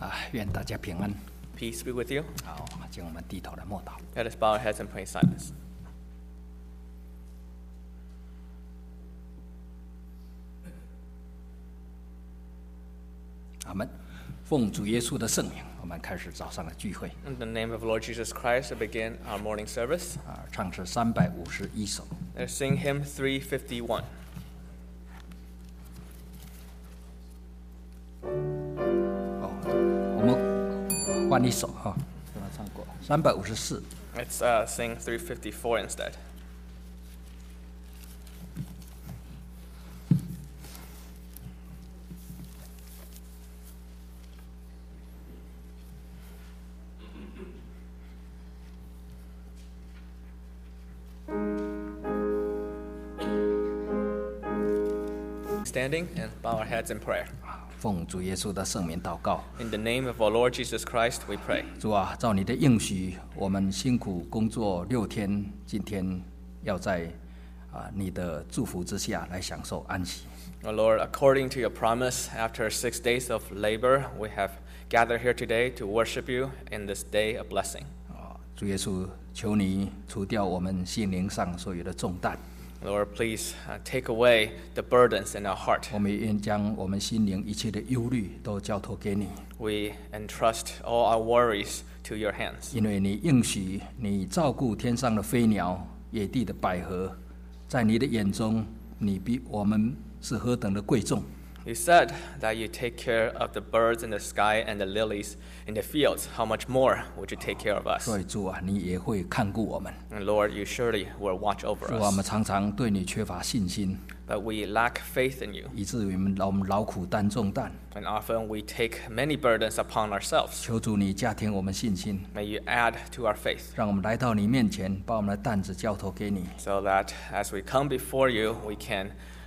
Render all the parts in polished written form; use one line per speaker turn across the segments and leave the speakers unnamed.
愿大家平安。
Peace be with you.
好，请我们低头来默祷。
Let us bow our heads and pray in silence.
阿们。奉主耶稣的圣名，我们开始早上的聚会。
In the name of Lord Jesus Christ, we begin our morning service.
唱诗351首。
Let's sing hymn 351.
我们换一首哈，刚刚唱过354。
Let's sing 354 instead. Standing and bow our heads in prayer.
奉主耶稣的圣名祷告。
In the name of our Lord Jesus Christ, we pray.
主啊，照你的应许，我们辛苦工作6天，今天要在你的祝福之下来享受安息。
Our Lord, according to your promise, after 6 days of labor, we have gathered here today to worship you in this day of blessing.
主耶稣，求你除掉我们心灵上所有的重担。
Lord, please take away the burdens in our heart.
我们也愿将我们心灵一切的忧虑都交托给你，
We entrust all our worries to your hands.
因为你应许你照顾天上的飞鸟、野地的百合，在你的眼中，你比我们是何等的贵重。
You said that you take care of the birds in the sky and the lilies in the fields. How much more would you take care of us?
所以主啊，你也会看顾我们。
And Lord, you surely will watch over
主啊，我
us.
们常常对你缺乏信心，
But we lack faith in you.
以至于我们劳苦担重担。
And often we take many burdens upon ourselves.
求主你加添我们信心，
May you add to our faith,
让我们来到你面前，把我们的担子交托给你，
so that as we come before you, we can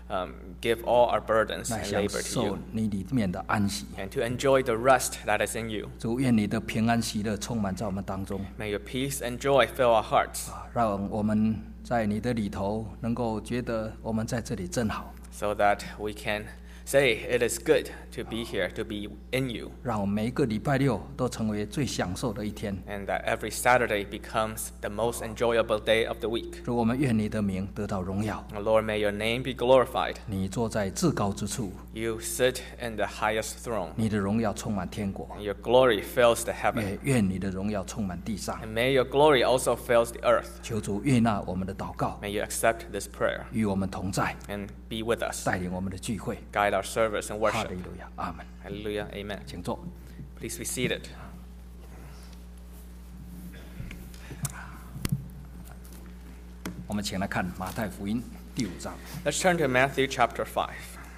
give all our burdens
来
and
享
labor to
受
you,
你里面的安息。
and to enjoy the rest that is in you.
主，愿你的平安喜乐充满在我们当中，
May your peace and joy fill our hearts,
让我们在你的里头能够觉得我们在这里真好，
so that we can say it is good to be here, to be in you,
让我们每一个礼拜六都成为最享受的一天。
and that every Saturday becomes the most enjoyable day of the week.
主，我们愿你的名得到荣耀。
Lord, may your name be glorified.
你坐在至高之处，
You sit in the highest throne,
你的荣耀充满天国，
and your glory fills the heaven.
也愿你的荣耀充满地上。
And may your glory also fills the earth.
求主悦纳我们的祷告，
May you accept this prayer
与我们同在，
and be with us.
带领我们的聚会。
Guide our service and
哈
worship.
利路亚，阿门。
Hallelujah. Amen.
请坐。
Please be seated.
我们请来看马太福音第5章。
Let's turn to Matthew chapter 5.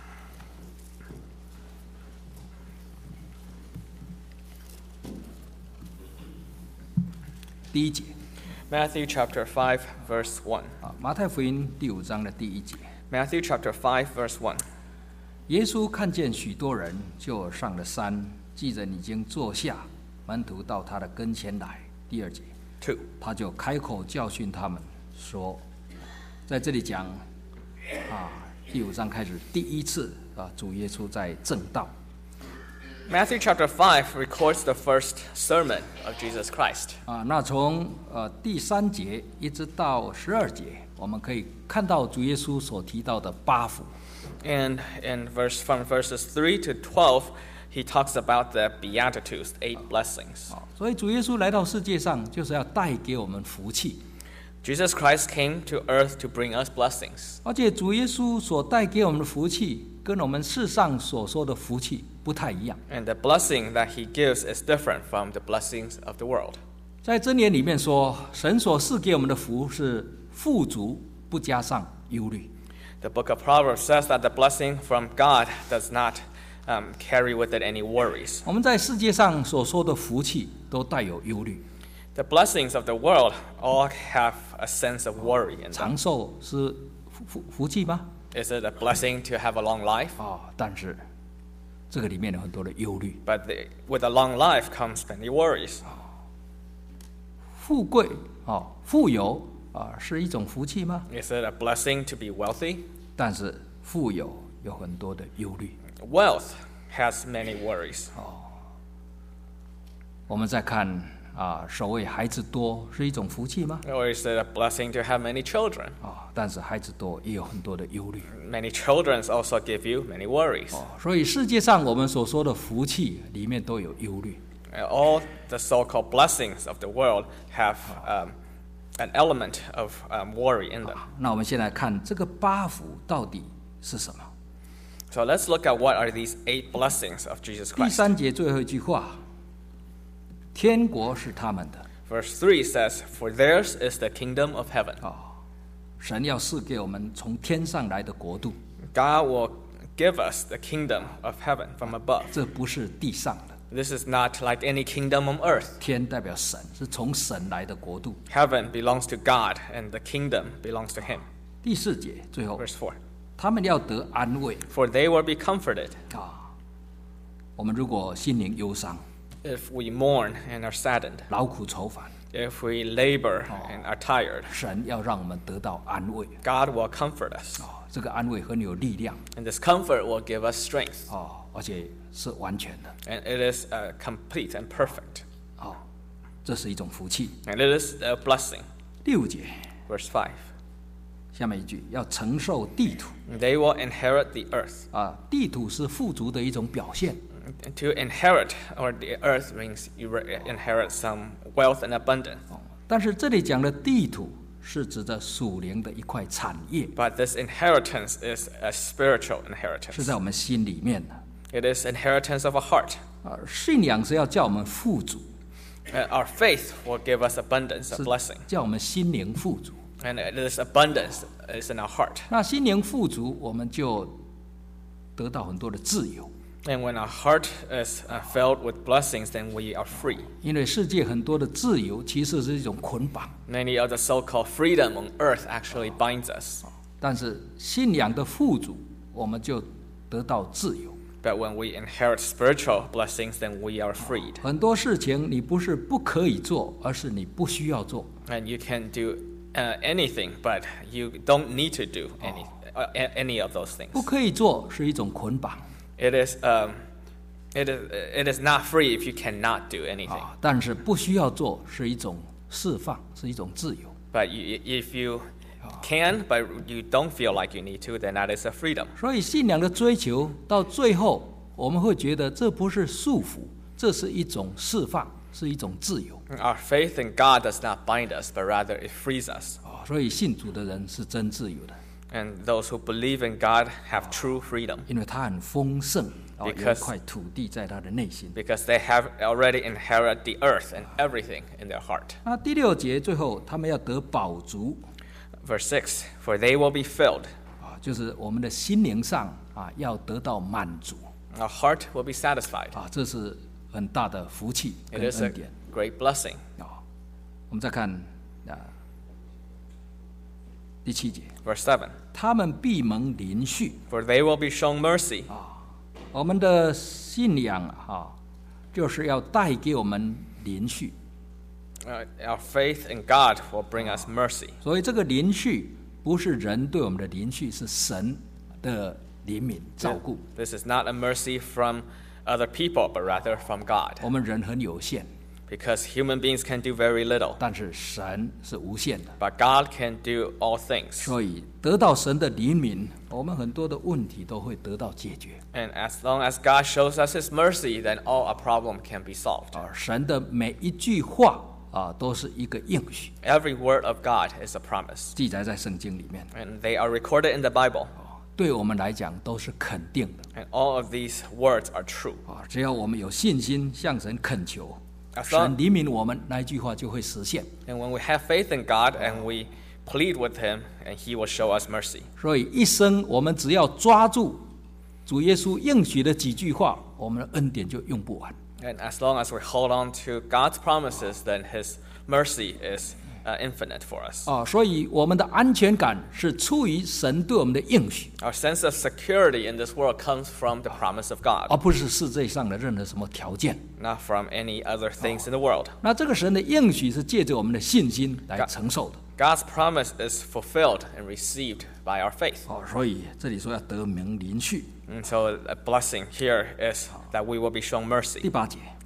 第1节
Matthew chapter 5, verse 1.
马太福音第5章的第1节。
Matthew chapter 5, verse 1.
耶稣看见许多人，就上了山，既人已经坐下，门徒到他的跟前来。第2节，
2.
他就开口教训他们说，在这里讲第5章开始第一次主耶稣在正道。
Matthew chapter 5 records the first sermon of Jesus Christ.
那从第3节一直到12节，我们可以看到主耶稣所提到的8福。
And from verses 3 to 12, he talks about the Beatitudes, 8 blessings.
所以主耶稣来到世界上，就是要带给我们福气。
Jesus Christ came to earth to bring us blessings.
而且主耶稣所带给我们的福气，跟我们世上所说的福气不太一样。
And the blessing that he gives is different from the blessings of the world.
在箴言里面说，神所赐给我们的福是富足，不加上忧虑。
The book of Proverbs says that the blessing from God does not carry with it any worries.
我们在世界上所说的福气，都带有忧虑。
The blessings of the world all have a sense of worry in them.
长寿是福气吗？
Is it a blessing to have a long life?
但是这个里面有很多的忧虑。
But with a long life comes many worries.
富贵富有是一种福气吗？
Is it a blessing to be wealthy?
但是富有很多的忧虑。
Wealth has many worries.
我们再看所谓孩子多是一种福气吗？
Or is it a blessing to have many children?
但是孩子多也有很多的忧虑。
Many children also give you many worries.
所以世界上我们所说的福气里面都有忧虑。
All the so-called blessings of the world have an element of worry in them.
那我们先来看这个8福到底是什么？
So let's look at what are these 8 blessings of Jesus
第
Christ.
3节最后一句话，天国是他们的。
Verse 3 says, For theirs is the kingdom of heaven.
神要赐给我们从天上来的国度，
God will give us the kingdom of heaven from above.
这不是地上的。
This is not like any kingdom on earth.
天代表神，是从神来的国度。
Heaven belongs to God, and the kingdom belongs to Him.
第4节最后，
Verse 4.
他们要得安慰。
For they will be comforted.
我们如果心灵忧伤、
If we mourn and are saddened,
劳苦愁烦，
if we labor and are tired,
神要让我们得到安慰。
God will comfort us.
这个安慰很有力量
And this comfort will give us strength.
而且是完全的。
And it is complete and perfect.
这是一种福气。
And it is a blessing.
第5节
Verse 5.
下面一句，要承受地土。
They will inherit the earth.
地土是富足的一种表现。
To inherit, or the earth means you inherit some wealth and abundance.
但是这里讲的地土是指着属灵的一块产业，
But this inheritance is a spiritual
是
inheritance.
在我们心里面的。
It is inheritance of a heart.
信仰是要叫我们富足，
Our faith will give us abundance of
是
blessing.
叫我们心灵富足。
And this abundance is in our heart.
那心灵富足，我们就得到很多的自由。
And when our heart is filled with blessings, then we are free.
因为世界很多的自由其实是一种捆绑，
Many of the so-called freedom on earth actually binds us.
但是信仰的富足，我们就得到自由。
But when we inherit spiritual blessings, then we are freed.
很多事情你不是不可以做，而是你不需要做。
And you can do anything, but you don't need to do any of those things.
不可以做是一种捆绑，
It is not free if you cannot do anything.
但是不需要做是一种释放，是一种自由。
But if you can, but you don't feel like you need to, then that is a freedom.
所以信仰的追求到最后，我们会觉得这不是束缚，这是一种释放，是一种自由。
Our faith in God does not bind us, but rather it frees us.
所以信主的人是真自由的，
And those who believe in God have true freedom
因为他很丰盛，有一
Because-
块土地在他的内心。
because they have already inherited the earth and everything in their heart.
那第6节最后，他们要得饱足，
Verse 6, for they will be filled.
就是我们的心灵上要得到满足
Our heart will be satisfied.
这是很大的福气
It
跟
is a
恩典
great blessing.
我们再看第7节，
Verse 7,
他们必蒙临恤。
for they will be shown mercy.
我们的信仰就是要带给我们临恤，
Our faith in God will bring us mercy.
所以这个临恤不是人对我们的临恤，是神的怜悯照顾。
This is not a mercy from other people, but rather from God.
我们人很有限，
Because human beings can do very little,
但是神是无限的，
but God can do all things.
所以得到神的怜悯，我们很多的问题都会得到解决。
And as long as God shows us His mercy, then all our problem can be solved.
神的每一句话都是一个应许，
Every word of God is a promise,
记载在圣经里面，
and they are recorded in the Bible.
对我们来讲都是肯定的。
And all of these words are true.
只要我们有信心向神恳求，
As
神
long,
怜悯我们，那一句话就会实现。
and when we have faith in God and we plead with Him, and He will show us mercy.
所以一生我们只要抓住主耶稣应许的几句话，我们的恩典就用不完。
And as long as we hold on to God's promises, then His mercy is infinite for us.
所以我们的安全感是出于神对我们的应许，
Our sense of security in this world comes from the promise of God,
而不是世界上的任何什么条件。
not from any other things in the world.
那这个神的应许是借着我们的信心来承受的。
God's promise is fulfilled and received by our faith.
所以这里说要得蒙临恤。
And so a blessing here is that we will be shown mercy.
第8节，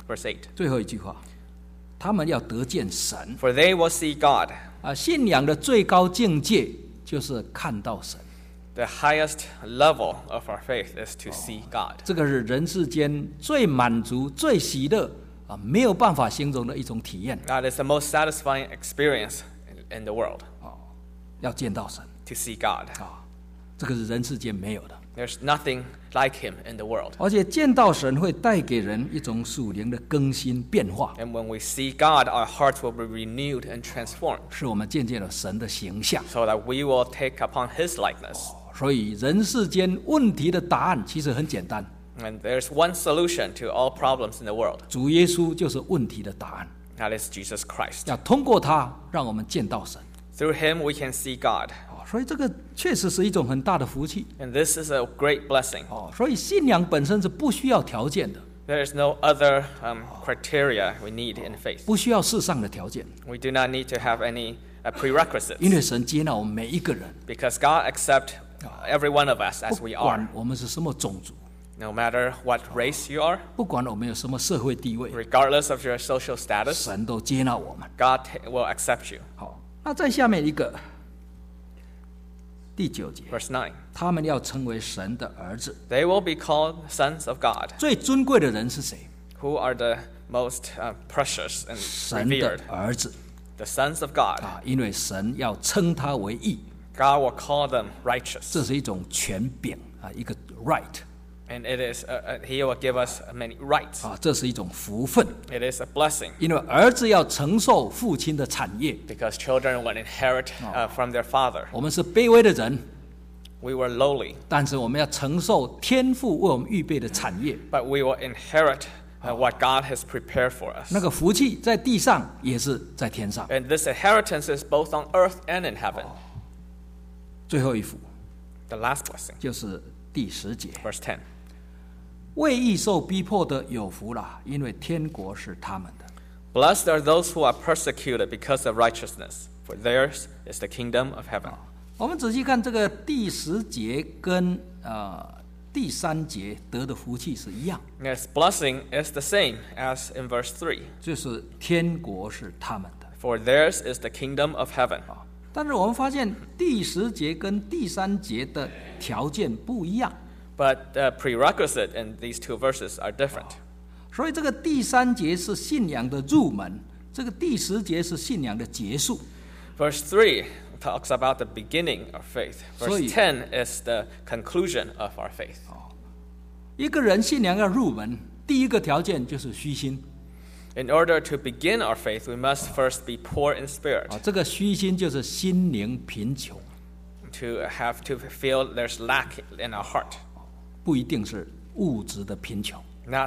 Verse 8.
最后一句话，他们要得见神。
For they will see God.
信仰的最高境界就是看到神。
The highest level of our faith is to see God.
这个是人世间最满足、最喜乐没有办法形容的一种体验。
That is the most satisfying experience in the world,
要见到神
to see God.
这个是人世间没有的。
There's nothing like him in the world.
而且见到神会带给人一种属灵的更新变化，
And when we see God, our hearts will be renewed and transformed,
使我们渐渐了神的形象。
so that we will take upon his likeness.
所以人世间问题的答案其实很简单，
And there's one solution to all problems in the world.
主耶稣就是问题的答案。
That is Jesus Christ.
要通过他，让我们见到神。
Through him, we can see God.
所以这个确实是一种很大的福气。
And this is a great blessing.
所以信仰本身是不需要条件的，
There is no other criteria we need in faith.
不需要世上的条件，
We do not need to have any prerequisites,
因为神接纳我们每一个人，
because God accepts every one of us
不
as we
管
are.
我们是什么种族，
No matter what race you are,
不管我们有什么社会地位，
regardless of your social status,
神都接纳我们。
God will accept you.
好，那在下面一个第9节，
Verse 9.
他们要成为神的儿子。
They will be called sons of God.
最尊贵的人是谁？
Who are the most precious and
神的
revered?
儿子
The sons of God.
因为神要称他为义，
God will call them righteous.
这是一种权柄一个 right
And it is, he will give us many rights.
这是一种福分，
It is a blessing,
因为儿子要承受父亲的产业。
because children will inherit from their father.
我们是卑微的人，
We were lowly,
但是我们要承受天父为我们预备的产业。
but we will inherit what God has prepared for us.
那个福气在地上也是在天上。
And this inheritance is both on earth and in heaven.
最后一幅
The last blessing,
就是第10节，
verse 10.
为义受逼迫的有福了，因为天国是他们的。
Blessed are those who are persecuted because of righteousness, for theirs is the kingdom of heaven.
我们仔细看这个第10节跟第3节得的福气是一样，
Its blessing is the same as in verse 3,
就是天国是他们的。
for theirs is the kingdom of heaven.
但是我们发现第10节跟第3节的条件不一样，
But the prerequisite in these two verses are different.
所以这个第3节是信仰的入门，这个第10节是信仰的结束。
Verse 3 talks about the beginning of faith.
所以
Verse 10 is the conclusion of our faith.
一个人信仰要入门，第一个条件就是虚心。
In order to begin our faith, we must first be poor in spirit,
这个虚心就是心灵贫穷，
to have to feel there's lack in our heart.
不一定是物质的贫穷，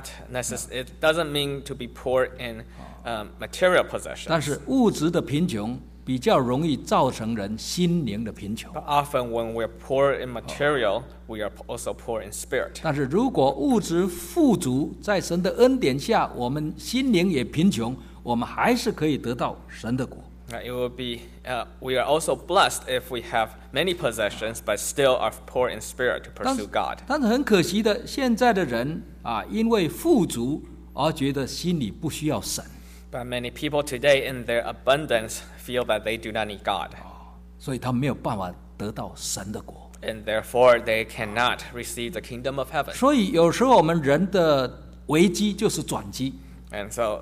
It doesn't mean to be poor in material
但
possessions.
是物质的贫穷比较容易造成人心灵的贫穷。
But often when we're poor in material, we are also poor in spirit.
但是如果物质富足，在神的恩典下，我们心灵也贫穷，我们还是可以得到神的国。
It will be, we are also blessed if we have many possessions, but still are poor in spirit to
但
pursue
是
God.
但是很可惜的，现在的人因为富足而觉得心里不需要神，
But many people today, in their abundance, feel that they do not need God,
所以他没有办法得到神的国。
and therefore they cannot receive the kingdom of heaven.
所以有时候我们人的危机就是转机，
And so,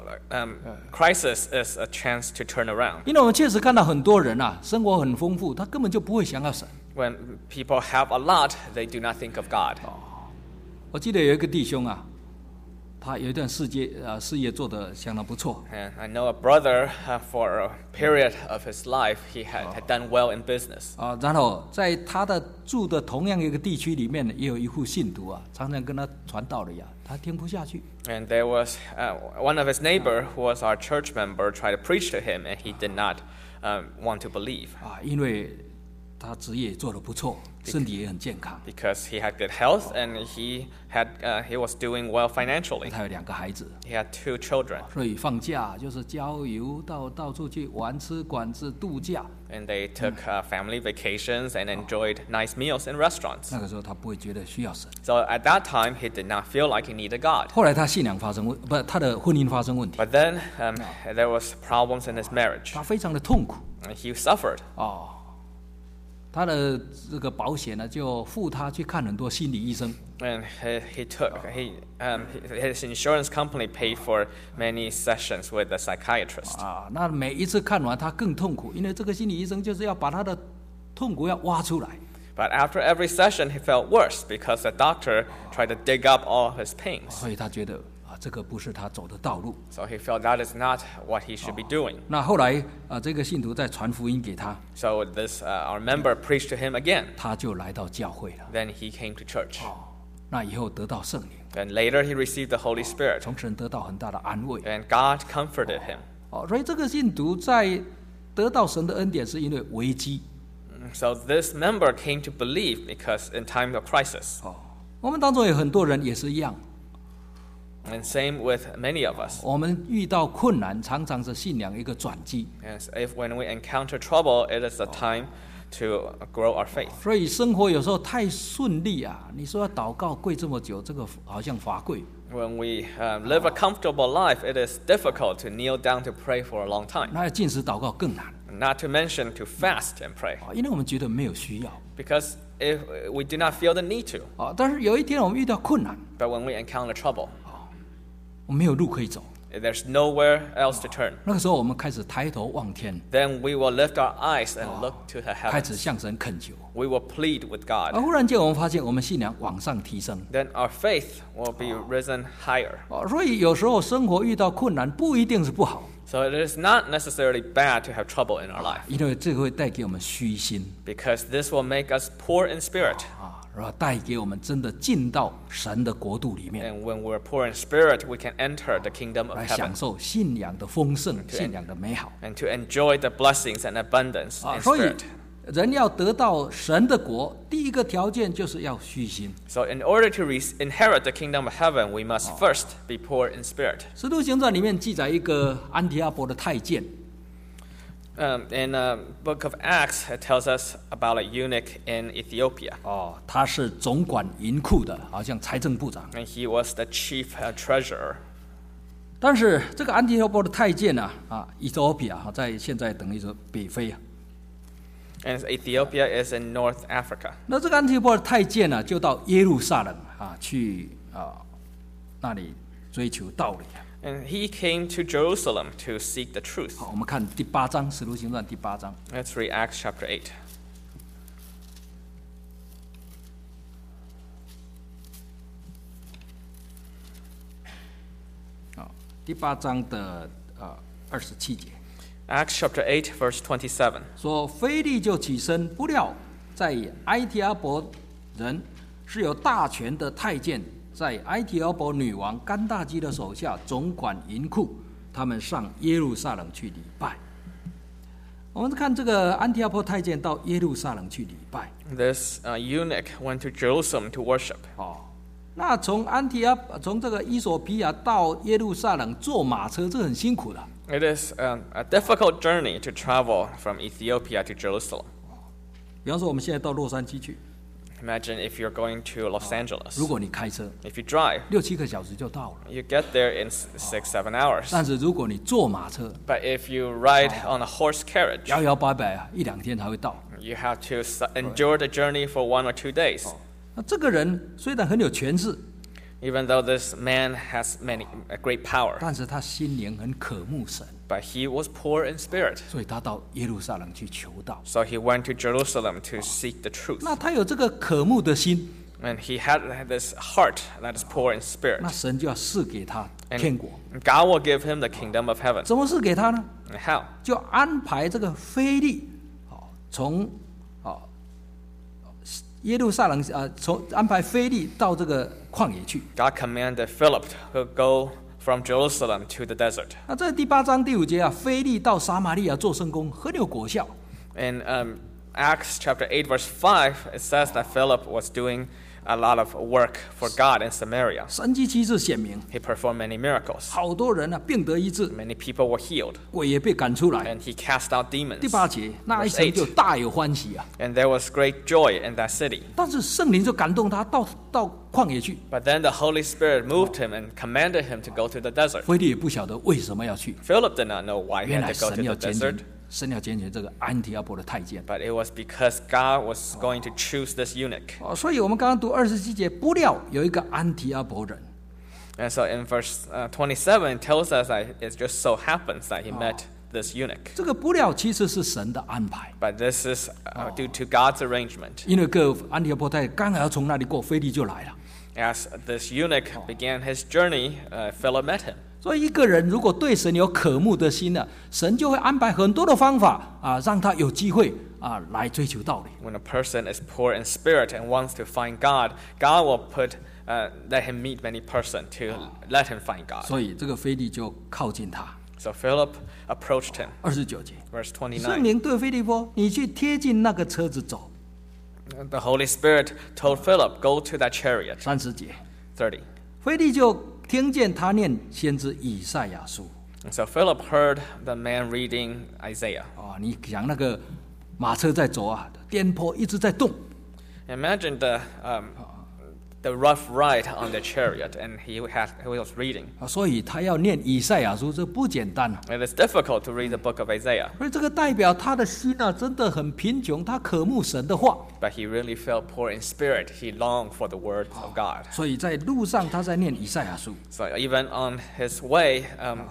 crisis is a chance to turn around.
因为我们确实看到很多人生活很丰富，他根本就不会想要神。
When people have a lot, they do not think of God.
我记得有一个弟兄他有一段事业做得相当不错，
And I know a brother, for a period of his life, he had done well in business.
然后在他的住的同样一个地区里面也有一户信徒常常跟他传道理他听不下去。
And there was one of his neighbor who was our church member tried to preach to him, and he did not want to believe.
因为他职业也做得不错，身体也很健康。
because he had good health and he was doing well financially.
他有2个孩子，
He had 2 children,
所以放假就是郊游到处去玩、吃馆子、度假。
and they took family vacations and enjoyed nice meals in restaurants.
那个时候他不会觉得需要神。
So at that time, he did not feel like he needed God.
后来他信仰发生他的婚姻发生问题，
But then there was problems in his marriage.
他非常的痛苦
And he suffered.
哦。他的这个保险呢，就付他去看很多心理医生。
And his insurance company paid for many sessions with the psychiatrist.
啊，那每一次看完他更痛苦，因为这个心理医生就是要把他的痛苦要挖出来。
But after every session, he felt worse because the doctor tried to dig up all his pains.
所以他觉得这个不是他走的道路。
So he felt that is not what he should be doing.
那后来这个信徒再传福音给他，
So our member preached to him again.
他就来到教会了。
Then he came to church.
那以后得到圣灵，
And later he received the Holy Spirit.
从神得到很大的安慰。
And God comforted him.
所以这个信徒在得到神的恩典，是因为危机。
So this member came to believe because in time of crisis.
我们当中有很多人也是一样，
And same with many of us.
我们遇到困难，常常是信仰一个转机。
Yes, when we encounter trouble, it is a time to grow our faith.
所以生活有时候太顺利啊，你说要祷告跪这么久，这个好像罚跪。
When we live a comfortable life, it is difficult to kneel down to pray for a long time.
那要禁食祷告更难，
Not to mention to fast and pray.
因为我们觉得没有需要。
Because if we do not feel the need to.
但是有一天我们遇到困难，
But when we encounter trouble,
我们没有路可以走，
there's nowhere else to turn.
那个时候我们开始抬头望天，
Then we will lift our eyes and look to the
开始
heavens.
向神恳求。
We will plead with God.
忽然间我们发现我们信仰往上提升。
Then our faith will be risen higher.
所以有时候生活遇到困难不一定是不好，
So it is not necessarily bad to have trouble in our life.
因为这个会带给我们虚心
Because this will make us poor in spirit.
然后带给我们真的进到神的国度里面，
And when we're poor in spirit, we can enter the kingdom of
来
heaven
享受信仰的丰盛、信仰的美好。
and to enjoy the blessings and abundance in
所以
spirit.
人要得到神的国，第一个条件就是要虚心。
So in order to inherit the kingdom of heaven, we must first be poor in spirit.
使徒行传里面记载一个安提阿伯的太监，
In the book of Acts, it tells us about a eunuch in Ethiopia.
他是总管银库的，好像财政部长。
And he was the chief treasurer.
但是这个安提阿伯的太监Ethiopia 在现在等于说北非啊。
And Ethiopia is in North Africa.
那这个安提阿伯的太监呢，就到耶路撒冷去那里追求道理。
And he came to Jerusalem to seek the truth.
我们看第8章《使徒行传》第8章。
Let's read Acts chapter 8.
第8章的27节
Acts chapter 8, verse 27.
说，腓利就起身，不料在埃提阿伯人是有大权的太监，在埃提阿伯女王甘大基的手下总管银库，他们上耶路撒冷去礼拜。我们看这个安提阿伯太监到耶路撒冷去礼拜。
This eunuch went to Jerusalem to worship.
那从这个伊索比亚到耶路撒冷坐马车，这很辛苦的。
It is a difficult journey to travel from Ethiopia to Jerusalem.
比方说，我们现在到洛杉矶去，
Imagine if you're going to Los Angeles.
如果你开车
If you drive,
6-7个小时就到了。
you get there in 6-7 hours.
但是如果你坐马车，
But if you ride on a horse carriage,
摇摇摆摆1-2天才会到。
you have to endure the journey for 1 or 2 days.
那这个人虽然很有权势，
Even though this man has great power,
但是他心灵很渴慕神，
but he was poor in spirit.
所以他到耶路撒冷去求道。
So he went to Jerusalem to seek the truth.
那他有这个渴慕的心，
And he had this heart that is poor in spirit.
那神就要赐给他天国。
God will give him the kingdom of heaven.
怎么赐给他呢？
And how?
就安排这个腓利，从耶路撒冷从安排腓利到这个旷野去。
God commanded Philip to go from Jerusalem to the desert.
那这第8章第5节腓利到撒玛利亚做圣工，很有果效。
And Acts chapter 8, verse 5, it says that Philip was doing a lot of work for God in Samaria.
神迹奇事显明，
He performed many miracles.
好多人病得医治，
Many people were healed,
鬼也被赶出来。
and he cast out demons.
第8节，那一
Verse
城
8.
就大有欢喜啊！
And there was great joy in that city.
但是圣灵就感动他到旷野去，
But then the Holy Spirit moved him and commanded him to go to the desert.
腓力也不晓得为什么要去，
Philip did not know why he
原
had
来
to go to
神要
the
拣
desert,
选，神要拣选这个安提阿伯的太监。
but it was because God was going to choose this eunuch.
所以我们刚刚读27节，不料有一个安提阿伯人，
And so in verse 27, it tells us that it just so happens that he met this eunuch.
这个不料其实是神的安排，
But this is due to God's arrangement.
因为个安提阿伯太刚好要从那里过，腓力就来了。
As this eunuch began his journey, Philip met him.
所以一个人如果对神有渴慕的心呢，神就会安排很多的方法啊，让他有机会啊来追求道理。
When a person is poor in spirit and wants to find God, God will let him meet many person to let him find God.
所以这个腓力就靠近他。
So Philip approached him.
29节，
Verse 29.
圣灵对腓力说：“你去贴近那个车子走。
The Holy Spirit told Philip, go to that chariot. ”
30节，
30.
腓力就听见他念先知以赛亚书
And so Philip heard the man reading Isaiah.
啊，你想那个马车在走啊，颠簸一直在动，
Imagine the rough ride on the chariot, and he was reading.
啊，所以他要念以赛亚书，这不简单啊。
It is difficult to read the book of Isaiah,
所以这个代表他的心啊，真的很贫穷，他渴慕神的话。
but he really felt poor in spirit. He longed for the words of God.
所以在路上他在念以赛亚书，
So even on his way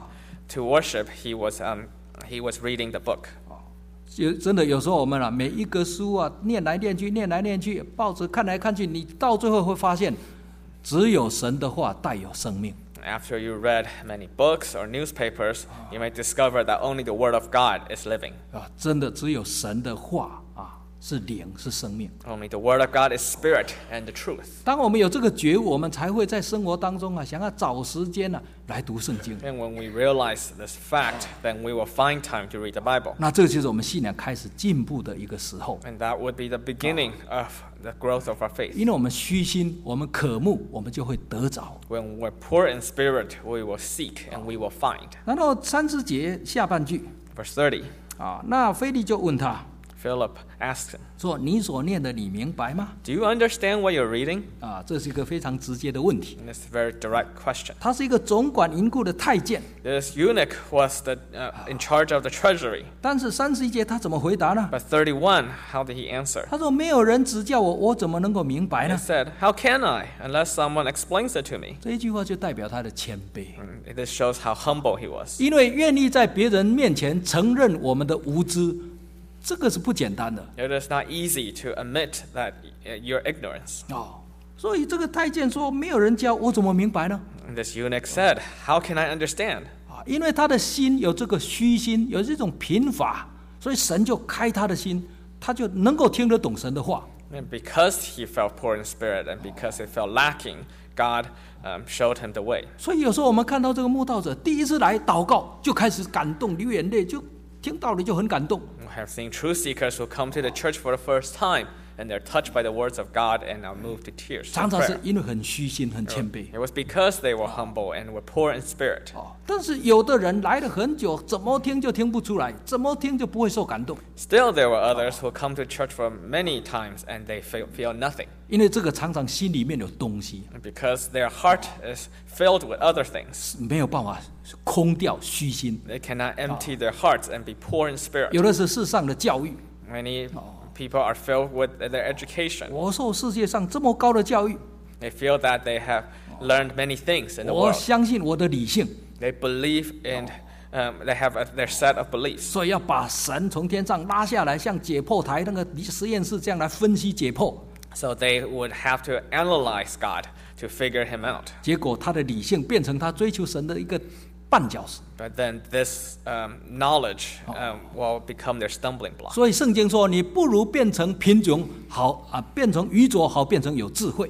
to worship, he was reading the book.
真的有时候我们啊，每一个书啊，念来念去，念来念去，报纸看来看去，你到最后会发现，只有神的话带有生命。
After you read many books or newspapers, you may discover that only the word of God is living.
啊，真的只有神的话啊，是灵，是生命。
Only the word of God is spirit and the truth.
当我们有这个觉悟，我们才会在生活当中啊，想要找时间来读圣经。
And when we realize this fact, then we will find time to read the Bible.
那这就是我们信仰开始进步的一个时候，
And that would be the beginning of the growth of our faith.
因为我们虚心，我们渴慕，我们就会得着。
When we're poor in spirit, we will seek and we will find.
然后30节下半句
Verse 30,
啊，那腓力就问他
Philip asked him,
说：“你所念的，你明白吗
do you understand what you're reading?？”
啊，这是一个非常直接的问题。
And it's a very direct question.
他是一个总管银库的太监，
This eunuch was in charge of the treasury.
但是31节他怎么回答呢？
But 31, how did he answer?
他说：“没有人指教我，我怎么能够明白
He
呢
said, how can I, unless someone explains it to me?？”
这一句话就代表他的谦卑，
And this shows how humble he was.
因为愿意在别人面前承认我们的无知，这个是不简单的
It is not easy to admit that your ignorance.
哦。所以这个太监说：“没有人教，我怎么明白呢
And this eunuch said, how can I understand?？”
啊，因为他的心有这个虚心，有这种贫乏，所以神就开他的心，他就能够听得懂神的话。
And because he felt poor in spirit and because he felt lacking, God showed him the way.
所以有时候我们看到这个慕道者第一次来祷告，就开始感动流眼泪，就听道理就很感动。
We have seen truth seekers who come to the church for the first time and they're touched by the words of God and are moved to tears.
常
in
常是
prayer.
因为很虚心、很谦卑
It was because they were humble and were poor in spirit.
哦。但是有的人来了很久，怎么听就听不出来，怎么听就不会受感动，
Still, there were others who come to church for many times and they feel nothing
因为这个常常心里面有东西，
because their heart is filled with other things.
没有办法空掉虚心。
They cannot empty their hearts and be poor in spirit.
有的是世上的教育，
Many people are filled with their education.
我受世界上这么高的教育，
They feel that they have learned many things in the
我
world.
相信我的理性，
They believe in, they have their set of beliefs.
所以要把神从天上拉下来，像解剖台那个实验室这样来分析解剖。
So they would have to analyze God to figure him out.
结果他的理性变成他追求神的一个绊脚石。
But then this knowledge will become their stumbling block.
所以圣经说，你不如变成贫穷好啊，变成愚拙好，变成有智慧。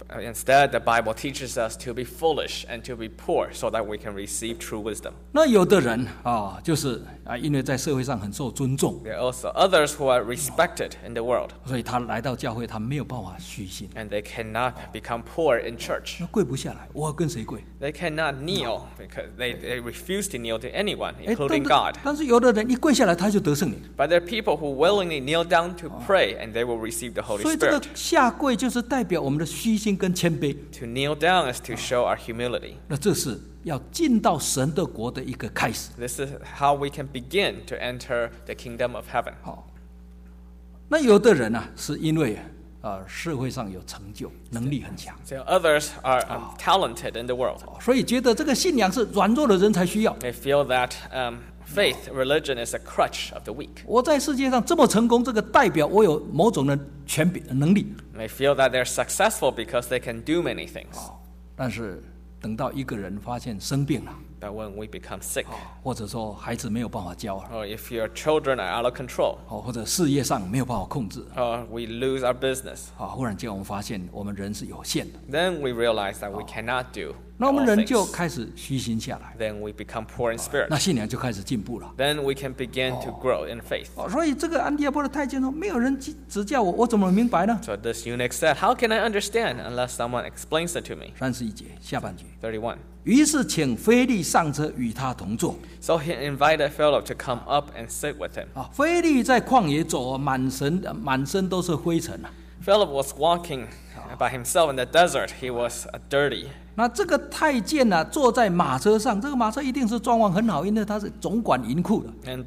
Instead, the Bible teaches us to be foolish and to be poor so that we can receive true wisdom.
那有的人就是因为在社会上很受尊重，
There are also others who are respected in the world,
所以他来到教会，他没有办法虚心，
and they cannot become poor in church.
那跪不下来，我要跟谁跪？
They cannot kneel because they refuse to kneel to anyone,
哎
including God.
但是有的人一跪下来，他就得圣灵。
But there are people who willingly kneel down to pray, and they will receive the Holy
所以这个
Spirit.
下跪就是代表我们的虚心跟谦卑，
To kneel down is to show our humility.
那这是要进到神的国的一个开始。
This is how we can begin to enter the kingdom of heaven.
好，那有的人是因为社会上有成就，能力很强，
So others are talented in the world.
所以觉得这个信仰是软弱的人才需要。
They feel that faith, religion is a crutch of the weak.
我在世界上这么成功，这个代表我有某种的权柄能力。
They feel that they're successful because they can do many things.
但是等到一个人发现生病了，
But when we become sick,
或者说孩子没有办法教了，
or if your children are out of control,
或者事业上没有办法控制，
or we lose our business,
忽然间我们发现我们人是有限的，
then we realize that we cannot do
那我们
all
人就
things.
开始虚心下来，
Then we become poor in spirit.
那信仰就开始进步了。
Then we can begin to grow in faith.
所以这个安提阿波的太监说：“没有人指教我，我怎么明白呢
So this eunuch said, "How can I understand unless someone explains it to me?"
？”31节下半句，
31.
于是请腓力上车与他同坐。
So he invited Philip to come up and sit with him.
腓力在旷野走，满身都是灰尘啊。
Philip was walking by himself in the desert. He was dirty.
那这个太监坐在马车上，这个马车一定是装潢很好，因为他是总管银库的。
And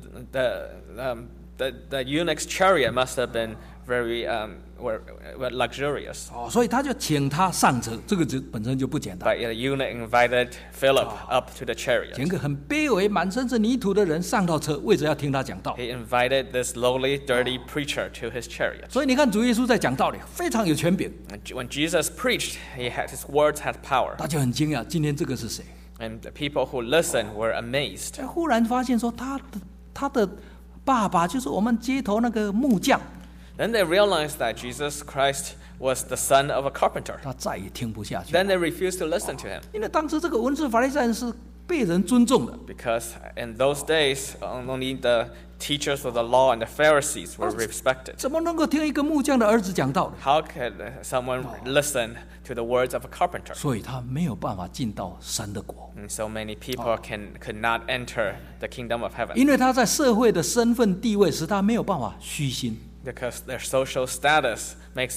the eunuch's chariot must have been very were luxurious.
所以他就请他上车，这个本身就不简单。
But the eunuch invited Philip up to the chariot.
请个很卑微、满身是泥土的人上到车，为着要听他讲道。
He invited this lowly, dirty preacher to his chariot.
所以你看，主耶稣在讲道理，非常有权柄。
And when Jesus preached, his words had power.
他就很惊讶，今天这个是谁？
And the people who listened were amazed.
忽然发现说，他的爸爸就是我们街头那个木匠。
Then they realized that Jesus Christ was the son of a carpenter.
他再也听不下去，
Then they refused to listen to him
因为当时这个文士法利赛人是被人尊重的。
because in those days, only the teachers of the law and the Pharisees were respected.
怎么能够听一个木匠的儿子讲道理？
How could someone listen to the words of a carpenter?
所以他没有办法进到神的国，
And so many people could not enter the kingdom of heaven
因为他在社会的身份地位使他没有办法虚心。
because their social status makes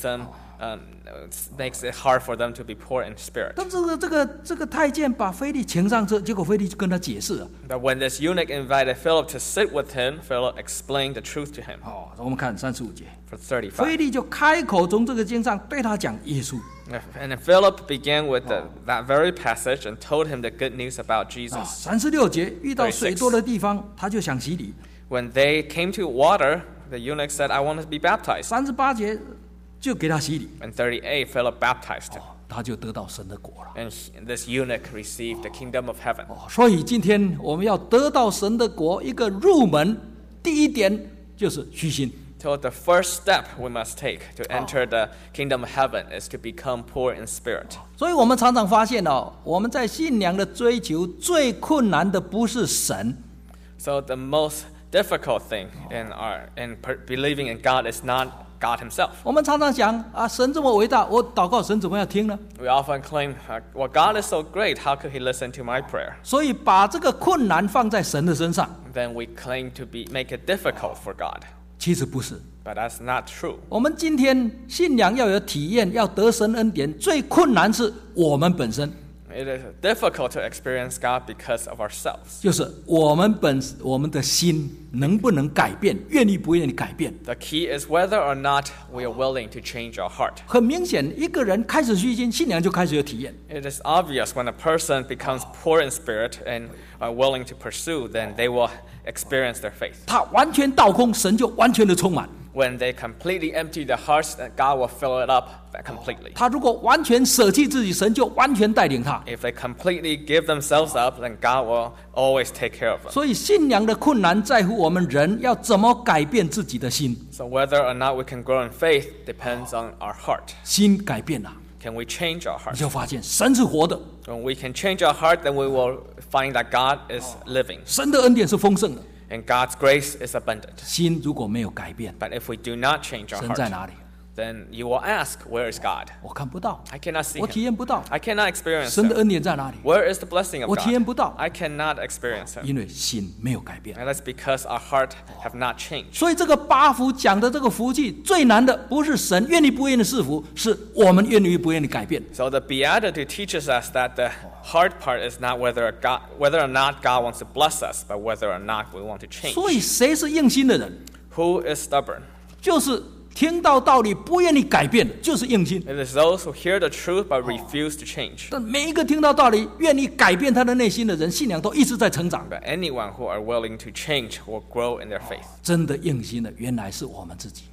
it hard for them to be poor in spirit.
但这个太监把腓力请上车，结果腓力就跟他解释了。
But when this eunuch invited Philip to sit with him, Philip explained the truth to him.
我们看35节，
For
腓
35.
力就开口从这个经上对他讲耶稣。
And Philip began with that very passage and told him the good news about Jesus.
36节遇到水多的地方，他就想洗礼。
When they came to water, the eunuch said, "I want to be baptized."
38节就给他洗礼，
And 38, Philip baptized him.
他就得到神的国了。
And this eunuch received the kingdom of heaven.
所以今天我们要得到神的国，一个入门，第一点就是虚心。
So the first step we must take to enter the kingdom of heaven is to become poor in spirit.
所以我们常常发现我们在信仰的追求最困难的不是神，
So the most difficult thing in believing in God is not God Himself.
我们常常想神这么伟大，我祷告神怎么样听呢？
We often claim, "Well, God is so great. How could He listen to my prayer?"
所以把这个困难放在神的身上，
Then we claim to make it difficult for God.
其实不是。
But that's not true.
我们今天信仰要有体验，要得神恩典，最困难是我们本身，
It is difficult to experience God because of ourselves.
就是我们的心能不能改变，愿意不愿意改变。
The key is whether or not we are willing to change our heart.
很明显，一个人开始虚心，信仰就开始有体验。
It is obvious when a person becomes poor in spirit and are willing to pursue, then they will experience their faith.
他完全倒空，神就完全的充满。
When they completely empty their hearts, then God will fill it up completely.
他如果完全舍弃自己，神就完全带领他。
If they completely give themselves up, then God will always take care of them.
所以信仰的困难在乎我们人要怎么改变自己的心。
So whether or not we can grow in faith depends on our heart.
心改变了，
Can we change our
你
heart?
就发现神是活的，
When we can change our heart, then we will find that God is living
神的恩典是丰盛的。
and God's grace is abundant.
心如果没有改变，
But if we do not change our
神在
heart,
哪里？
then you will ask, where is God?
我看不到，
I cannot see
我体
him.
验不到
I cannot experience
神的
him.
恩典在哪里？
Where is the blessing of
我体验不
God?
到，
I cannot experience him.
因为心没有改变。
And that's because our heart have not changed.
所以这个八福讲的这个福气最难的，不是神愿意不愿意赐福，是我们愿意不愿意改变。
So the Beatitude teaches us that the hard part is not whether or not God wants to bless us, but whether or not we want to change.
所以谁是硬心的人？
Who is stubborn?
就是听到道理不愿意改变的，就是硬心。
It is those who hear the truth but refuse to change.
但每一个听到道理、愿意改变他的内心的人，信仰都一直在成长。
But anyone who are willing to change will grow in their faith.
真的硬心的，原来是我们自己。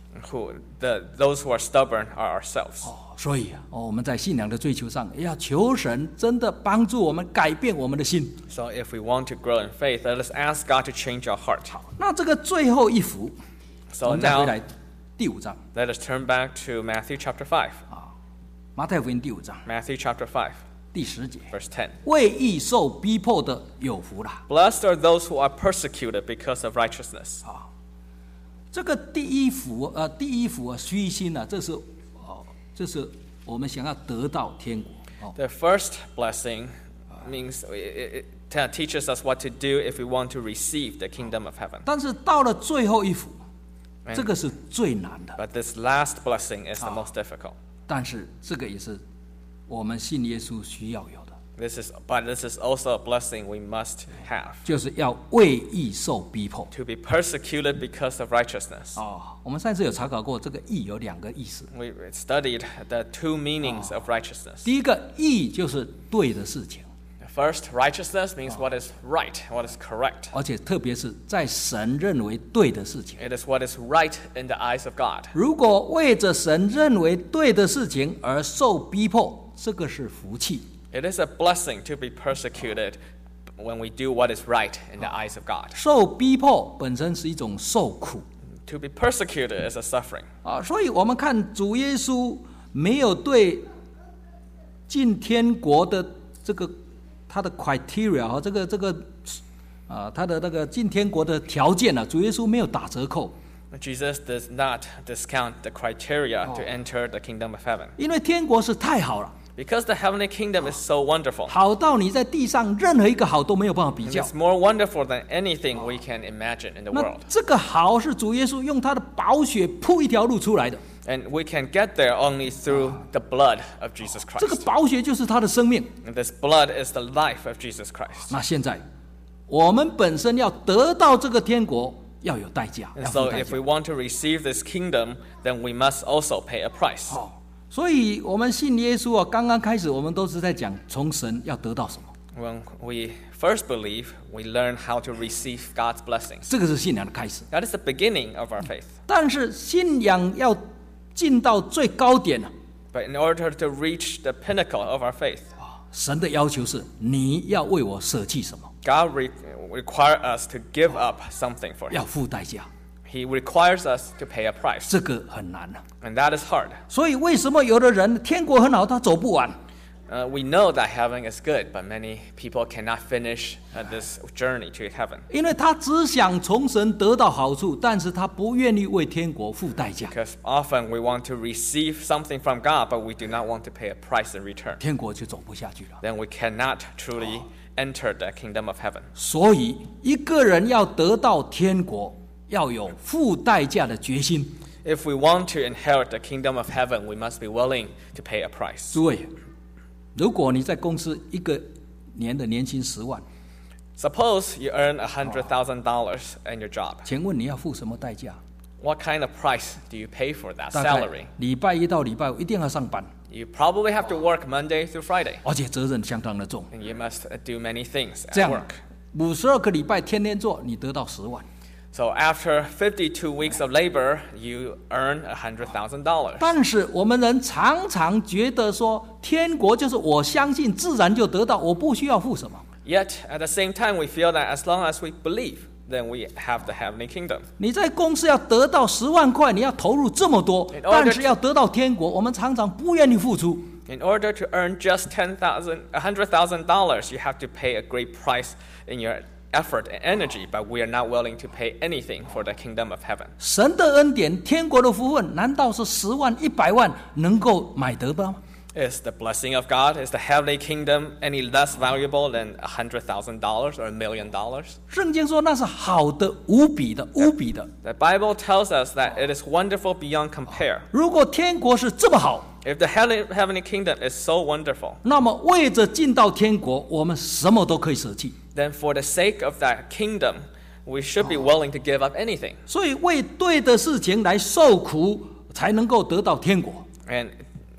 Those who are stubborn are ourselves.
所以我们在信仰的追求上，要求神真的帮助我们改变我们的心。
So if we want to grow in faith, let us ask God to change our heart.
那这个最后一幅，我
So
们再回
now
来第5章，
let us turn back to Matthew chapter 5.
马太福音第5章
Matthew chapter 5,
第10节，
verse 10.
为义受逼迫的有福啦。
Blessed are those who are persecuted because of righteousness.
这个第一幅虚心啊，这是我们想要得到天国。
The first blessing means it teaches us what to do if we want to receive the kingdom of heaven.
但是到了最后一幅，这个是最难的。
But this last blessing is the most difficult.
但是这个也是我们信耶稣需要有的，
But this is also a blessing we must have.
就是要为义受逼迫。
To be persecuted because of righteousness.
我们上次有查考过，这个义有2个意思。
We studied the two meanings of righteousness.
第一个义就是对的事情，
First, righteousness means what is right, what is correct.
而且特别是在神认为对的事情。
It is what is right in the eyes of God.
如果为着神认为对的事情而受逼迫，这个是福气。
It is a blessing to be persecuted when we do what is right in the eyes of God.
受逼迫本身是一种受苦
To be persecuted is a suffering.
所以我们看主耶稣没有对进天国的这个他的 criteria 和他的那个进天国的条件啊，主耶稣没有打折扣，
Jesus does not discount the criteria to enter the kingdom of heaven.
因为天国是太好了，
Because the heavenly kingdom is so wonderful.
好到你在地上任何一个好都没有办法比
And
较。
it's more wonderful than anything we can imagine in the
那
world.
这个好是主耶稣用他的宝血铺一条路出来的，
And we can get there only through the blood of Jesus
这个
Christ.
宝血就是他的生命。
And this blood is the life of Jesus Christ.
那现在我们本身要得到这个天国，要有代价，
And
要
so
付代
if
价
we。want to receive this kingdom, then we must also pay a price.
所以我们信耶稣刚刚开始我们都是在讲从神要得到什么，
When we first believe, we learn how to receive God's blessings.
这个是信仰的开始。
That is the beginning of our faith.
但是信仰要进到最高点了，
But in order to reach the pinnacle of our faith,
神的要求是你要为我舍弃什么，
God requires us to give up something for
要
Him.
付代价，
He requires us to pay a price.
这个很难了。
And that is hard.
所以为什么有的人天国很好，他走不完？
We know that heaven is good, but many people cannot finish this journey to heaven.
因为他只想从神得到好处，但是他不愿意为天国付代价，
Because often we want to receive something from God, but we do not want to pay a price in return.
天国就走不下去了。
Then we cannot truly enter the kingdom of heaven.
所以一个人要得到天国，要有付代价的决心。
If we want to inherit the kingdom of heaven, we must be willing to pay a price.
诸位，如果你在公司一个年的年薪10万，
Suppose you earn $100,000 in your job.
请问你要付什么代价？
What kind of price do you pay for that
大概
salary?
礼拜1到礼拜5一定要上班，
You probably have to work Monday through Friday,
而且责任相当的重。
and you must do many things
这
at
样
work.
52个礼拜天天做，你得到10万。
So after 52 weeks of labor, you earn $100,000.
但是我们人常常觉得说，天国就是我相信自然就得到，我不需要付什么。
Yet, at the same time, we feel that as long as we believe, then we have the heavenly kingdom.
你在公司要得到10万块，你要投入这么多，
In order
但是要得到天国，我们常常不愿意付出。
In order to earn just $100,000, you have to pay a great price in your effort and energy, but we are not willing to pay anything for the kingdom of heaven.
神的恩典，天国的福分，难道是10万、100万能够买得吗？
Is the blessing of God, is the heavenly kingdom any less valuable than $100,000 or $1 million?
圣经说那是好的，无比的，无比的。
The Bible tells us that it is wonderful beyond compare.
如果天国是这么好，
If the heavenly kingdom is so wonderful,
那么为着进到天国，我们什么都可以舍弃。
then for the sake of that kingdom, we should be willing to give up anything.
所以为对的事情来受苦，才能够得到天国。
And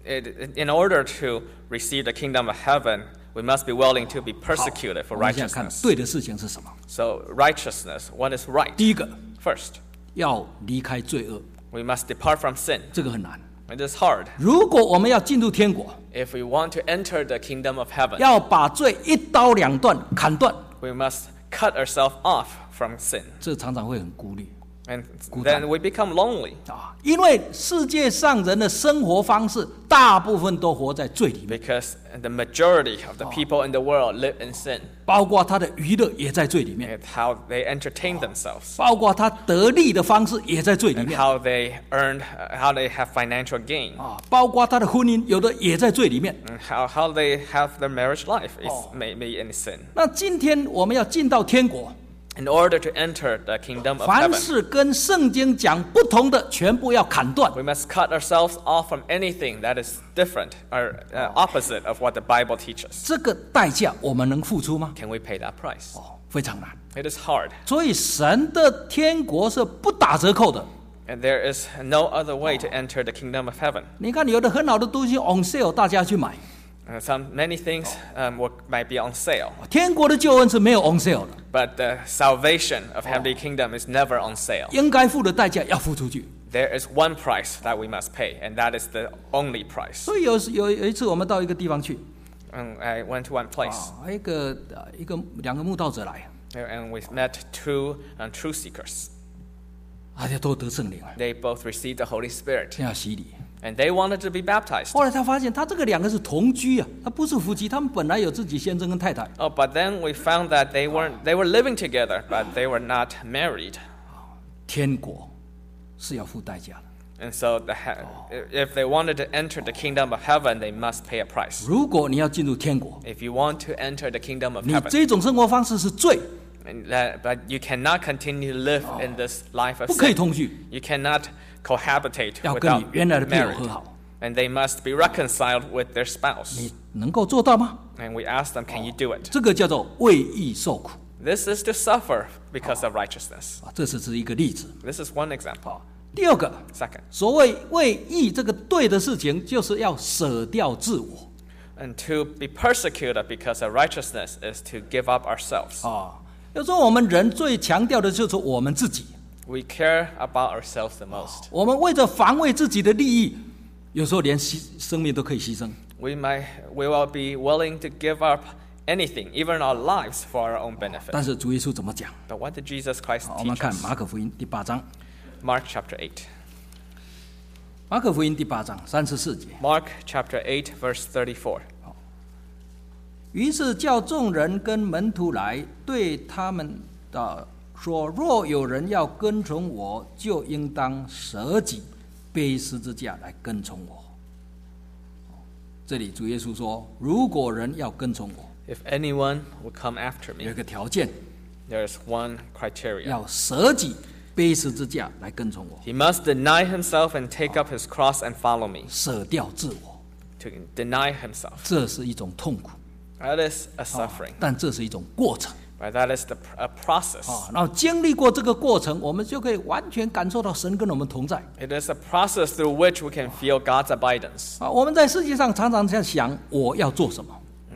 in order to receive the kingdom of heaven, we must be willing to be
好
persecuted for
我们现在看
righteousness.
对的事情是什么？
So righteousness, what is right?
第一个，
First,
要离开罪恶，
we must depart from sin.
这个很难。
It is hard.
如果我们要进入天国，
If we want to enter the kingdom of heaven,
要把罪一刀两断砍断，
we must cut ourselves off from sin.
这常常会很孤立
And
Good
then
time.
we become lonely
啊！因为世界上人的生活方式大部分都活在罪里面，
because the majority of the people in the world live in sin.
包括他的娱乐也在罪里面，
It's how they entertain themselves
包括他得利的方式也在罪里
and
面
how they earn, how they have financial gain,
啊！包括他的婚姻有的也在罪里面。
and how they have their marriage life is may in sin.
那今天我们要进到天国，
In order to enter the kingdom of
凡
heaven,
是跟圣经讲不同的，全部要砍断。
we must cut ourselves off from anything that is different or opposite of what the Bible teaches.
这个代价我们能付出吗？
Can we pay that price?
非常难。
It is hard,
所以神的天国是不打折扣的。
and there is no other way to enter the kingdom of heaven.
你看，有的很好的东西 on sale， 大家去买。
Many things might be on sale,
天国的救恩是没有 on sale 的，
but the salvation of heavenly kingdom is never on sale.
应该付的代价要付出去。
There is one price that we must pay, and that is the only price.
所以有一次我们到一个地方去，
I went to one place,
两个慕道者来，
and we met two truth seekers.
大家都得圣灵了，
They both received the Holy Spirit,
要洗礼。
and they wanted to be baptized.
后来他发现，他这个两个是同居啊，他不是夫妻，他们本来有自己先生跟太太。
Oh, but then we found that they were living together, but they were not married.
天国是要付代价的。
And so if they wanted to enter the kingdom of heaven, they must pay a price.
如果你要进入天国，
If you want to enter the kingdom of
你
heaven,
这种生活方式是罪，
but you cannot continue to live in this life of
不可以
sin.
同居，
You cannot cohabitate
要跟你
without
原来的配偶和
marriage.
好。
And they must be reconciled with their spouse.
你能够做到吗？
And we asked them, can you do it?
这个叫做为义受苦
This is to suffer because of righteousness.
啊，这是一个例子。
This is one example.
好，第二个，
Second,
所谓为义这个对的事情，就是要舍掉自我
and to be persecuted because of righteousness is to give up ourselves.
啊。有时候我们人最强调的就是我们自己，
We care about ourselves the most.
我们为着防卫自己的利益，有时候连生命都可以牺牲。
We will be willing to give up anything, even our lives, for our own benefit.
但是主耶稣怎么讲？
But what did Jesus Christ
好，我们
teach
看
us?
马可福音第8章，
Mark chapter 8.
马可福音第8章34节。
Mark chapter 8, verse 34.
于是叫众人跟门徒来，对他们说：若有人要跟从我，就应当舍己，背十字架来跟从我。这里主耶稣说，如果人要跟从我，
If anyone will come after
有一
me,
个条件，
there is one criteria.
要舍己，背十字架来跟从我，
He must deny himself and take up his cross and follow me.
舍掉自我，
To deny himself.
这是一种痛苦，
That is a suffering.
但这是一种过程
But that is a process.
啊。然后经历过这个过程，我们就可以完全感受到神跟我们同在
It is a process through which we can feel God's abidance.
啊。我们在世界上常常在想，我要做什么，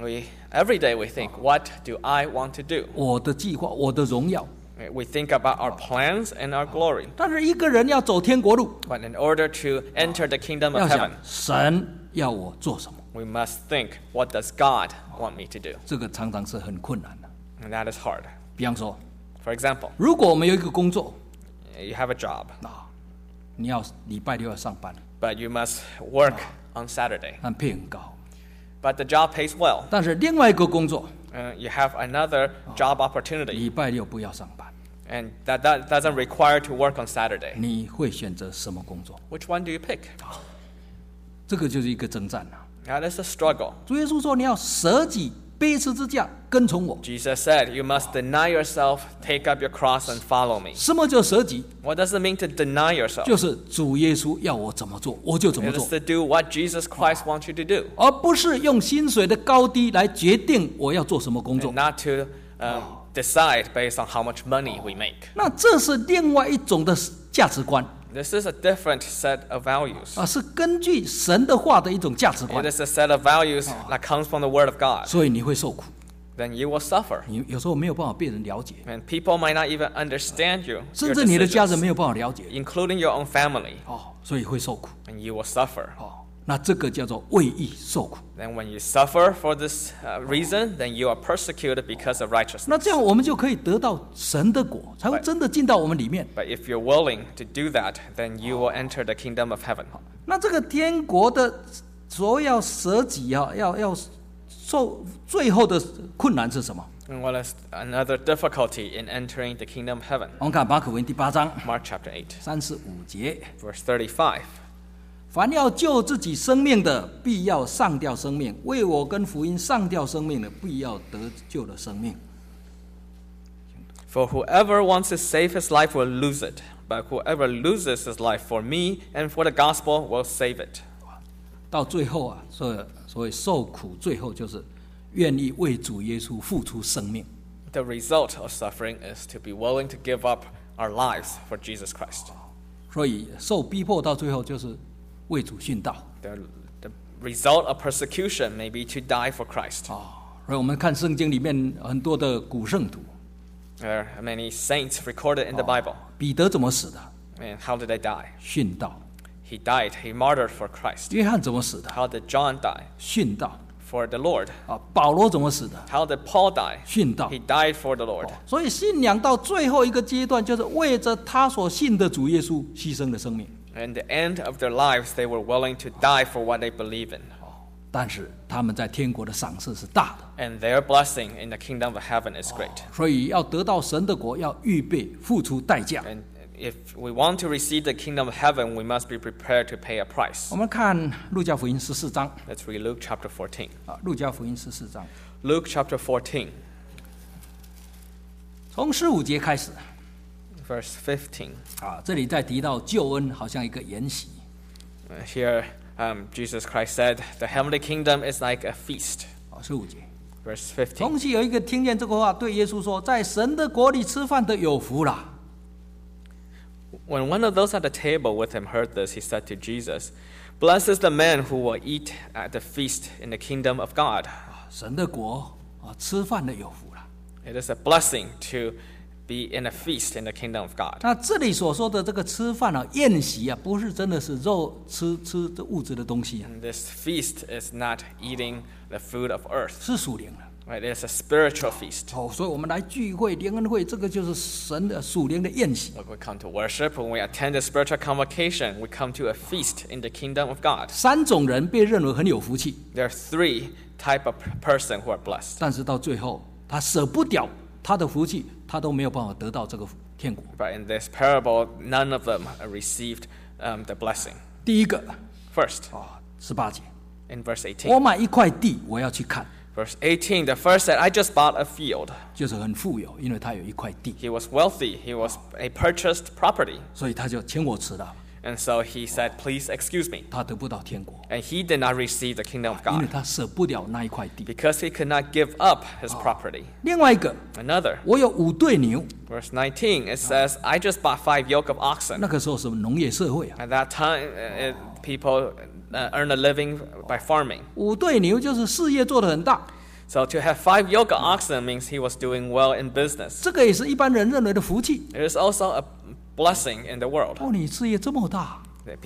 Every day we think, what do I want to do?
我的计划，我的荣耀。
We think about our plans and our glory.
但是一个人要走天国路，
But in order to enter the kingdom
要
of
想
heaven,
神要我做什么，
we must think, what does God want me to do?
这个常常是很困难的。
And that is hard.
比方说，
For example,
如果我们有一个工作
you have a job,
啊，你要礼拜六要上班，
but you must work on Saturday,
但配很高，
but the job pays well.
但是另外一个工作，
You have another job opportunity,
礼拜六不要上班，
and that doesn't require to work on Saturday.
你会选择什么工作？
Which one do you pick?
这个就是一个征战了。
That is a struggle.
主耶稣说：“你要舍己，背十字架，跟从我。
Jesus said, you must deny yourself, take up your cross, and follow me. ”
什么叫舍己？
What does it mean to deny yourself?
就是主耶稣要我怎么做，我就怎么
It
做
is，to do what Jesus Christ wants you to do,
而不是用薪水的高低来决定我要做什么工作
and。not to decide based on how much money we make.
那这是另外一种的价值观
This is a different set of values.
啊，是根据神的话的一种价值
It
观，
is a set of values that comes from the Word of God.
所以你会受苦，
Then you will suffer.
你有时候没有办法被人了解，
And people might not even understand you,
甚
your
至你的家人
decisions,
没有办法了解
including your own family,
哦，所以会受苦
and you will suffer.
哦。那这个叫做为义受苦。
Then when you suffer for this reason, then you are persecuted because of righteousness.
那这样我们就可以得到神的果，才会真的进到我们里面。
But if you're willing to do that, then you will enter the kingdom of heaven.
那这个天国的所谓要舍己啊，要受最后的困难是什么？
And what is another difficulty in entering the kingdom of heaven?
我们看马可福音第8章
Mark chapter 8,
35节。
verse 35.
凡要救自己生命的，必要上吊生命；为我跟福音上吊生命的，必要得救的生命。
For whoever wants to save his life will lose it, but whoever loses his life for me and for the gospel will save it.
到最后啊，所谓受苦，最后就是愿意为主耶稣付出生命。
The result of suffering is to be willing to give up our lives for Jesus Christ.
所以受逼迫到最后就是为主殉道
The result of persecution may be to die for Christ.
啊。所以我们看圣经里面很多的古圣徒，
There are many saints recorded in the Bible.
彼得怎么死的？
And how did they die?
殉道。
He died, he martyred for Christ.
约翰怎么死的？
How did John die?
殉道。
For the Lord.
啊，保罗怎么死的？
How did Paul die?
殉道。
He died for the Lord.
所以信仰到最后一个阶段，就是为着他所信的主耶稣牺牲的生命。
And the end of their lives, they were willing to die for what they believe in.
但是他们在天国的赏赐是大的，
And their blessing in the kingdom of heaven is great.
所以要得到神的国，要预备付出代价。
And if we want to receive the kingdom of heaven, we must be prepared to pay a price.
我们看路加福音14章
Let's read Luke chapter 14.
啊，路加福音14章
Luke chapter 14,
从15节开始
verse 15.
啊，这里在提到救恩，好像一个筵席
Here, Jesus Christ said, the heavenly kingdom is like a feast.
啊，15节。
Verse 15.
从其有一个听见这个话，对耶稣说：“在神的国里吃饭的有福啦。”
When one of those at the table with him heard this, he said to Jesus, Blessed is the man who will eat at the feast in the kingdom of God.
啊，神的国啊，吃饭的有福啦。
It is a blessing to be in a feast in the kingdom of God.
那这里所说的这个吃饭啊，宴席啊，不是真的是肉吃这物质的东西啊，
And this feast is not eating the food of earth.
是属灵的。
Right? It is a spiritual feast.
哦，所以我们来聚会、联恩会，这个就是神的属灵的宴席。
When we come to worship, when we attend the spiritual convocation, we come to a feast in the kingdom of God.
3种人被认为很有福气，
There are three type of person who are blessed.
但是到最后他舍不掉他的福气，他都没有办法得到这个天国。
But in this parable, none of them received the blessing.
第一个
First,
啊，18节，
in verse 18.
我买一块地，我要去看，
Verse 18, the first said, I just bought a field.
就是很富有，因为他有一块地，
He was wealthy. He was a purchased property.
所以他就请我吃了，
And so he said, please excuse me.
他得不到天国，
And he did not receive the kingdom of
因为
God
他舍不了那一块地。
because he could not give up his property.
另外一个，
Another,
我有5对牛，
verse 19, it says, I just bought 5 yoke of oxen.
那个时候是农业社会啊，
At that time, people earned a living by farming.
5对牛就是事业做得很大，
So to have 5 yoke of oxen means he was doing well in business.
这个也是一般人认为的福气。
It is also a blessing in the world.
哦，你事业这么大，
That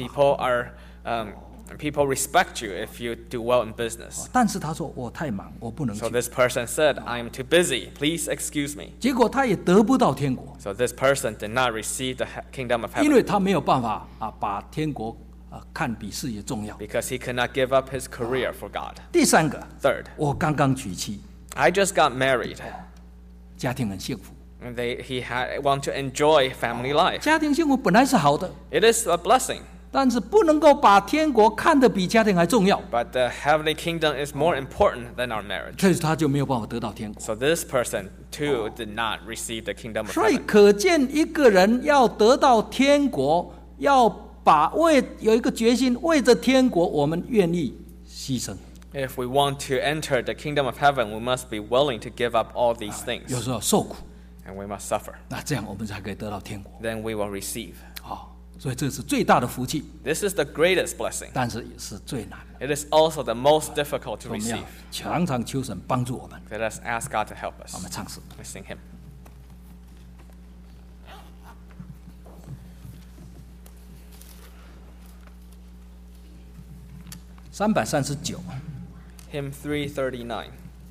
people respect you if you do well in business.
但是他说我太忙，我不能
So
去，
this person said, I am too busy. Please excuse me.
结果他也得不到天国，
So this person did not receive the kingdom of
因
heaven
为他没有办法啊把天国看比事业重要。
because he could not give up his career for God.
第三个，
Third,
我刚刚娶妻，
I just got married,
家庭很幸福。
and he want to enjoy family life.
家庭幸福本来是好的，
It is a blessing,
但是不能够把天国看得比家庭还重要，
but the heavenly kingdom is more important than our marriage.
所以他就没有办法得到天国。
So this person too did not receive the kingdom of
所以
heaven.
可见一个人要得到天国，要有一个决心，为着天国，我们愿意牺牲。
If we want to enter the kingdom of heaven, we must be willing to give up all these
有
things,
时候受苦，
and we must suffer.
那这样我们才可以得到天国。
Then we will receive.
所以这是最大的福气，
This is the greatest blessing.
但是也是最难的。
It is also the most difficult to
我们要
receive.
常常求神帮助我们。
Let us ask God to help
我
us.
们唱诗
Let's sing hymn.
339。
Hymn 339.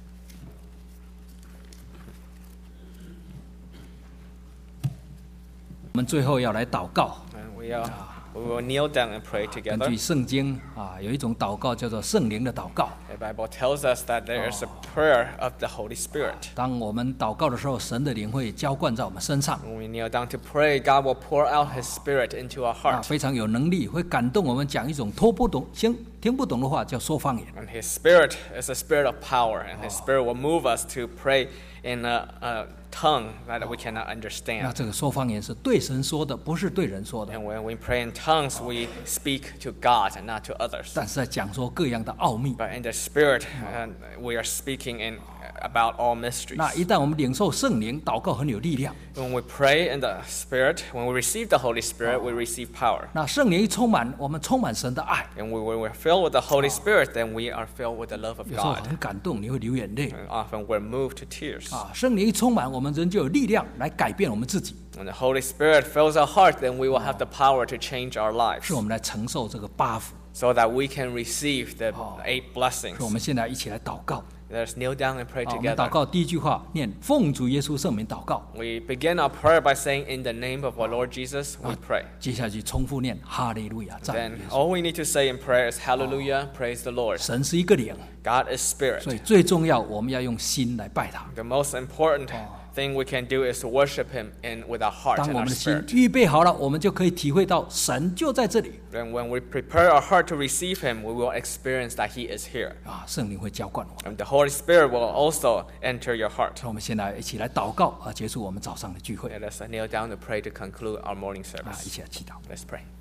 我们最后要来祷告。
And we will kneel down and pray
根
together.
据圣经有一种祷告叫做圣灵的祷告。
The Bible tells us that there is a prayer of the Holy Spirit.
当我们祷告的时候，神的灵会浇灌在我们身上，
When we kneel down to pray, God will pour out His Spirit into our heart.
非常有能力，会感动我们讲一种听不懂的话，叫说方言。
And His Spirit is a spirit of power, and His Spirit will move us to pray in a tongue that we cannot
那
understand.
这个说方言是对神说的，不是对人说的。
And when we pray in tongues, we speak to God and not to others.
但是在讲说各样的奥秘。
But in the Spirit, we are speaking about all mysteries.
那一旦我们领受圣灵，祷告很有力量。
When we pray in the Spirit, when we receive the Holy Spirit, we receive power.
那圣灵一充满，我们充满神的爱。
And when we're filled with the Holy Spirit, then we are filled with the love of
有时候
God.
很感动，你会流眼泪。
And often we're moved to tears.
圣灵一充满，我们人就有力量来改变我们自己，
When the Holy Spirit fills our heart, then we will have the power to change our lives
是我们来承受这个八福。
so that we can receive the 8 blessings.
所以我们现在一起来祷告。
Let us kneel down and pray
我们祷
together.
告第一句话念奉主耶稣圣名祷告，
We begin our prayer by saying, In the name of our Lord Jesus, we pray.
接下去重复念哈利路亚赞美
Then
耶稣。
all we need to say in prayer is Hallelujah, praise the Lord.
神是一个灵，
God is Spirit.
所以最重要我们要用心来拜他。
The most important thing we can do is to worship Him with our heart
当
and
我
our
们的心
spirit.
预备好了，我们就可以体会到神就在这里
Then when we prepare our heart to receive Him, we will experience that He is here.
圣灵会浇灌我们。
And the Holy Spirit will also enter your heart.
我们现在一起来祷告结束我们早上的聚会
Let us kneel down to pray to conclude our morning
一
service.
起来祈祷。
Let's pray.